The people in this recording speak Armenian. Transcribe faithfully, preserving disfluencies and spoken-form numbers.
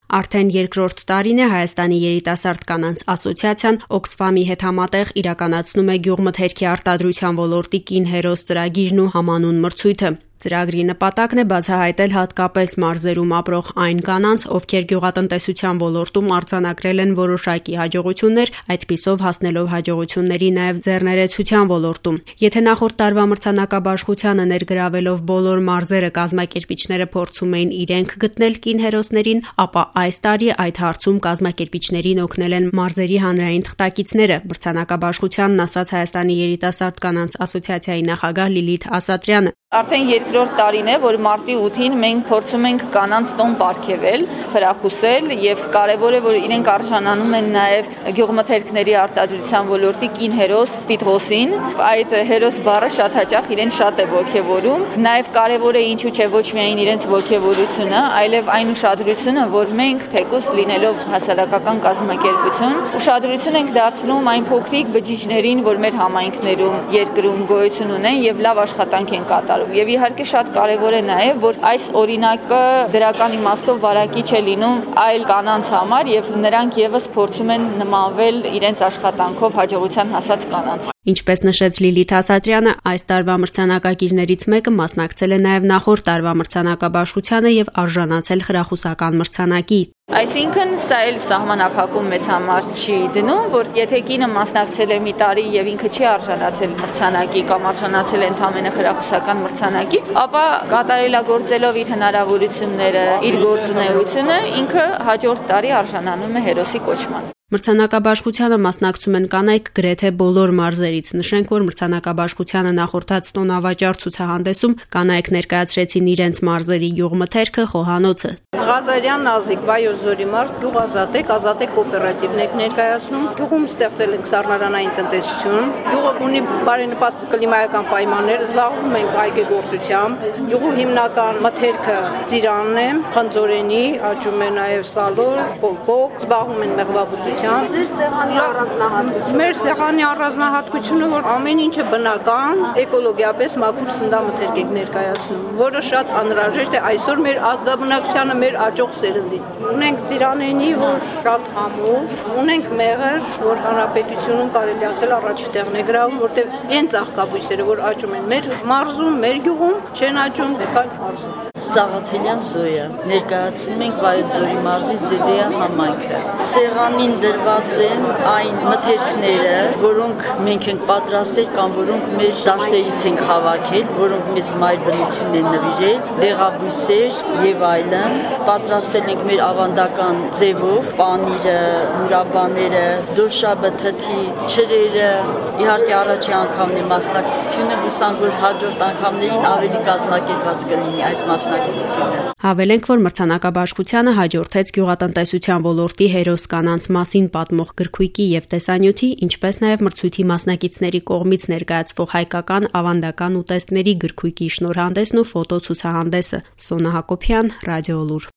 Արդեն երկրորդ տարին է Հայաստանի երիտասարդ կանանց ասոցիացիան Oxfam-ի հետ համատեղ իրականացնում է գյուղմթերքի արտադրության ոլորտի կին հերոս ծրագիրն ու համանուն մրցույթը։ Ծրագրի նպատակն է բացահայտել հատկապես մարզերում ապրող այն կանանց, ովքեր գյուղատնտեսության ոլորտում արձանագրել են որոշակի հաջողություններ, այդպիսով հասնելով հաջողությունների նաև ձեռներեցության ոլորտում։ Եթե նախորդ տարվա մրցանակաբաշխությանը ներգրավելով բոլոր մարզերը կազմակերպիչները փորձում էին իրենք գտնել կին հերոսներին, ապա այս տարի այդ հարցում կազմակերպիչներին օգնել են մարզերի հանրային թղթակիցները, մրցանակաբաշխությանն ասաց Հայաստանի երիտասարդ կանանց ասոցիացիայի նախագահ Լիլիթ Ասատրյանը։ Արդեն երկրորդ տարին է, որ մարտի ութին մենք փորձում ենք կանանց տոն պարգևել, խրախուսել եւ կարեւոր է, որ իրենք արժանանում են նաեւ գյուղմթերքների արտադրության ոլորտի կին հերոս տիտղոսին։ Այդ հերոս բառը շատ հաճախ իրեն շատ է ոգևորում։ Նաեւ կարեւոր է ինչու՞ չէ ոչ միայն իրենց ոգևորությունը, այլև այն ուշադրությունը, որ մենք թեկուզ լինելով հասարակական կազմակերպություն, ուշադրություն ենք դարձնում այն փոքրիկ բջիջներին, որ մեր համայնքներում, երկրում գոյություն ունեն եւ լավ աշխատանք են կատարում։ Եվ իհարկե շատ կարևոր է նաև, որ այս օրինակը դրական իմաստով վարակիչ է լինում այլ կանանց համար եւ նրանք եւս փորձում են նմանվել իրենց աշխատանքով հաջողության հասած կանանց։ Ինչպես նշեց Լիլիթ Ասատրյանը, այս տարվա մրցանակակիրներից մեկը մասնակցել է նաև նախորդ տարվա մրցանակաբաշխությանը եւ արժանացել խրախուսական մրցանակի։ Այսինքն սա էլ սահմանափակում մեզ համար չի դնում, որ եթե կինը մասնակցել է մի տարի եւ ինքը չի արժանացել մրցանակի կամ արժանացել է ընդհանրապես խրախուսական մրցանակի, ապա կատարելագործելով իր հնարավորությունները, իր գործունեությունը, ինքը հաջորդ տարի արժանանում է հերոսի կոչման։ Մրցանակաբաշխությանը մասնակցում են կանայք գրեթե բոլոր մարզերից։ Նշենք, որ մրցանակաբաշխությանը նախորդած տոնավաճառ ցուցահանդեսում կանայք ներկայացրեցին իրենց մարզերի գյուղմթերքը, խոհանոցը։ Ղազարյան Նազիկ, Վայոց Ձորի մարզ, գյուղ Ազատեք, Ազատեք կոոպերատիվն եք ներկայացնում։ Գյուղում ստեղծել ենք սառնարանային տնտեսություն։ Գյուղը ունի բարենպաստ կլիմայական պայմաններ, զբաղվում ենք այգեգործությամբ։ Գյուղու հիմնական մթերքը ծիրանն է, խնձորենի, աճում է նաև սալոր, կոկոկ, զբաղվում են մեղվաբուծությամբ։ Ձեր սեղանի առանձնահատկությունը։ Մեր սեղանի առանձնահատկությունը, որ ամեն ինչը բնական, էկոլոգիապես մաքուր սննդամթերք ենք ներկայացնում, որը շատ անհրաժեշտ է այսօր մեր ազգաբնակչությանը, մեր աճող սերնդին։ Ունենք ծիրանենի, որ շատ համով, ունենք մեղր, որ հանրապետությունում կարելի ասել առաջի տեղն է գրավում, որտեղ այն ծաղկաբույսերը, որ աճում են մեր մարզում, մեր գյուղում, չեն աճում այլ մարզում։ Սաղաթելյան Զոյա, ներկայացնում ենք Վայոց Ձորի մարզի Զեդեա համայնքը։ Սեղանին դրված են այն մթերքները, որոնք մենք ենք պատրաստել կամ որոնք մեր դաշտերից ենք հավաքել, որոնք մեզ մայր բնությունն են նվիրել, դեղաբույսեր եւ այլն։ Պատրաստել ենք մեր ավանդական ձևով, պանիրը, մուրաբաները, դոշաբը, թթի, չրերը։ Իհարկե առաջի անգամն է մասնակցությունը, հուսանք որ հաջորդ անգամներին ավելի կազմակերպված կլինի այս մասնակցությունը։ Հավելենք, որ մրցանակաբաշխությանը հաջորդեց գյուղատնտեսության ոլորտի հերոս կանանց մասին պատմող գրքույկի եւ տեսանյութի, ինչպես նաեւ մրցույթի մասնակիցների կողմից ներկայացվող հայկական ավանդական ուտեստների գրքույկի շնորհանդեսն ու ֆոտոցուցահանդեսը։ Սոնա Հակոբյան, Ռադիոլուր։